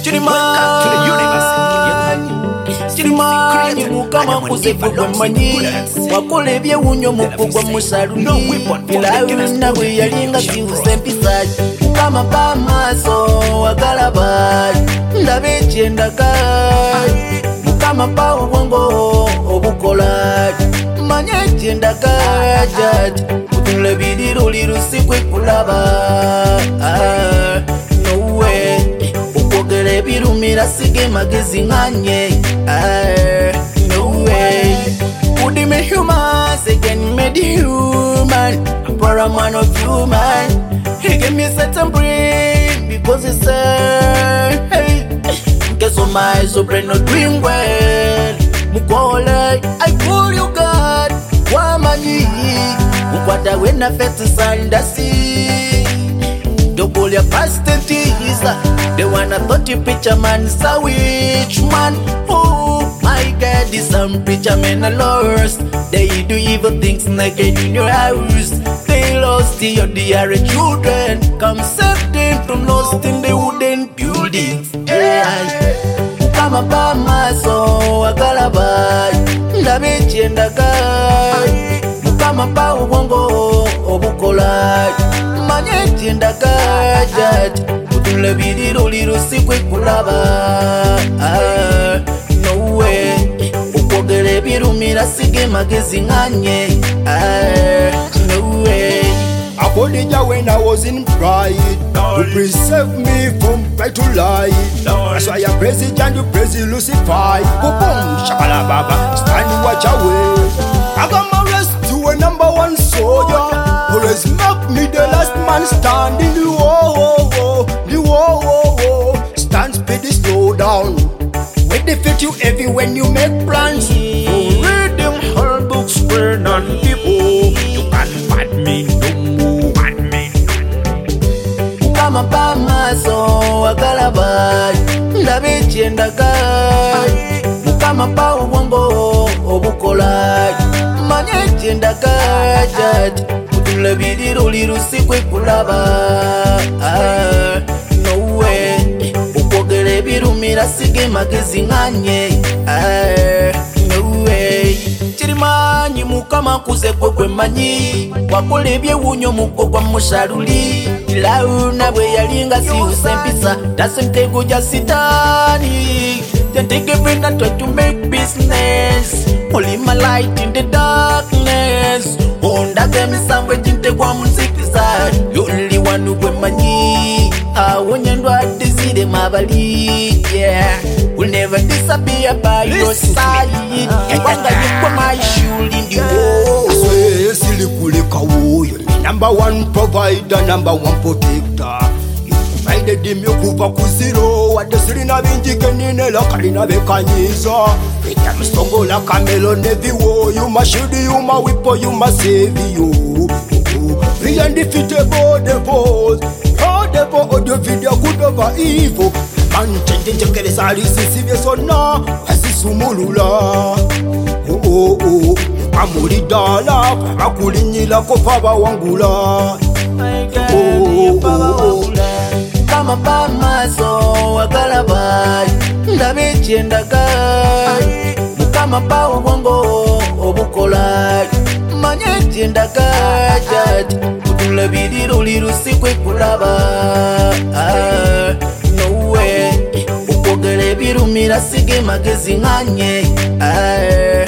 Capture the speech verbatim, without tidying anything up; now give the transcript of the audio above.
Welcome to the universe. Chirimanyi mukama kuzekugwa manyi wakole byewunyo mukugwa musaluni bilauna bwe yalinga kivuze empisaji mukama pamaso wagalaba ndabe ekyendaga mukama pa obwongo obukola manye ekyendaga jati kutunula ebiriro lirusikwe kulaba nowe ukwogera ebirumira sige magezi nganye no way would he make human again made human I'm proud of man of human he gave me certain brain because he said hey guess on my so brain not doing well mukole I call you God wamani mukwata wena fete sanda si double your past teaser they wanna thought you picture man so which man oh my God this some preacher men are lost they do evil things naked in your house they lost your dear children come save them from lost in the wooden buildings yeah kama bama so agalaba ndabe chendaga kama pa ubongo obukola manye chendaga jati kutunula biriro lirusikwe kulaba no way ukwogera ebirumira sige magezi nganye no way I called ya when I was in pride to preserve me from pride to lie. That's why I praise it and you praise it Lucifer. Boom, shakala baba, stand and watch away. I got my rescue, a number one soldier. Always make me the last man standing. The whoa, whoa, the whoa, whoa, whoa. Stand speedy, slow down. We defeat you every when you make plans. You read them whole books, spread on people. You can't fight me no more. Fight me no more. Kama pamaso wagalaba ndabe chendaga kama pa ubongo obukola manye chendaga jati kutunula biriro lirusikwe kulaba no way ukwogera ebirumira sige magezi nganye no way chirimanyi mukama kuze kwekwe manyi wakola ebyewunyo mukogwa musaluli ilauna bwe yalinga siuse empisa tasenkego ja sitani then take everything and try to make business only my light in the darkness ondaga misambo jintegwa muzikisa you only one who manyi awonye ndwadde zire mabali yeah will never disappear by your side wanga yekwa my shield in the war swe silikuleka woyo number one provider number one protector you provided him yokuva kuziro wadde sirina binjike ninela kalina bekanyiza ita msongola kamelo neviwo you my shield you my weapon you my savior the undefeatable devils oh devil audio video good over evil man change njekele sali sisibye sonna asisumulula oh oh oh amuli dala bakulinyila ko baba wangula oh oh kama pamaso wagalaba ndabe chendaga kama pa ubongo obukola manye chendaga jati kutunula biriro lirusikwe kulaba no way ukwogera ebirumira sige magezi nganye